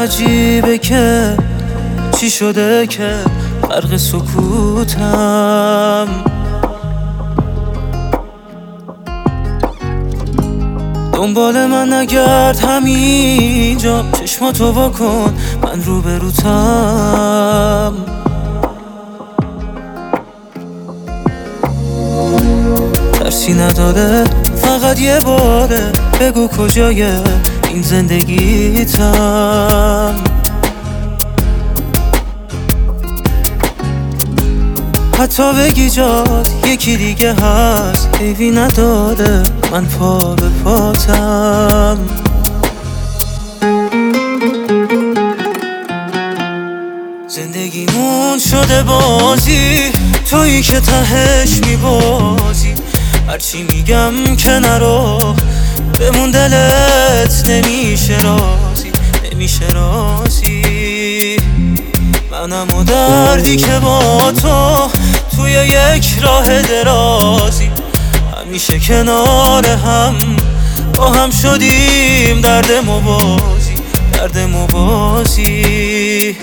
عجیبه که چی شده که غرق سکوتم. دنبال من نگرد همینجا، چشماتو وا کن من روبروتم. ترسی نداره فقط یه باره بگو کجای این زندگیتم. حتی بگی جات یکی دیگه هست، حیفی نداره من پا به پاتم. زندگیمون شده بازی، تویی که تهش میبازی. هرچی میگم که نرو بمون، دلت نمیشه رازی، نمیشه رازی. منم و دردی که با تو توی یک راه درازی، همیشه کنار هم با هم شدیم درد موازی، درد موازی.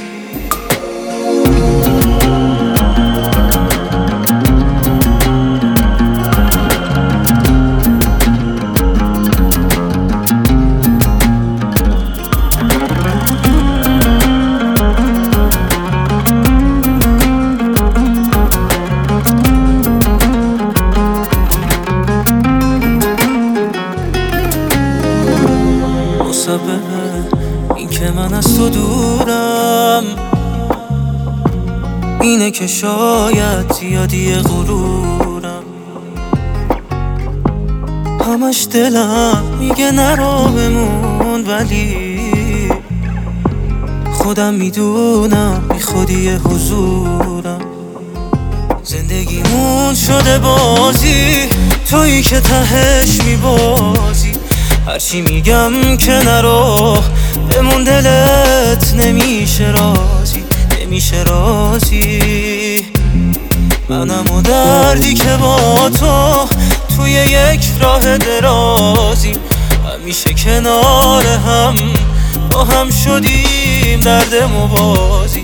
این که من از تو دورم اینه که شاید زیادی غرورم. همش دلم میگه نرو بمون، ولی خودم میدونم بی خودی حضورم. زندگیمون شده بازی، تویی که تهش میبازی. هرچی میگم که نرو بمون، دلت نمیشه رازی، نمیشه رازی. منم و دردی که با تو توی یک راه درازی، همیشه کنار هم با هم شدیم درد موازی،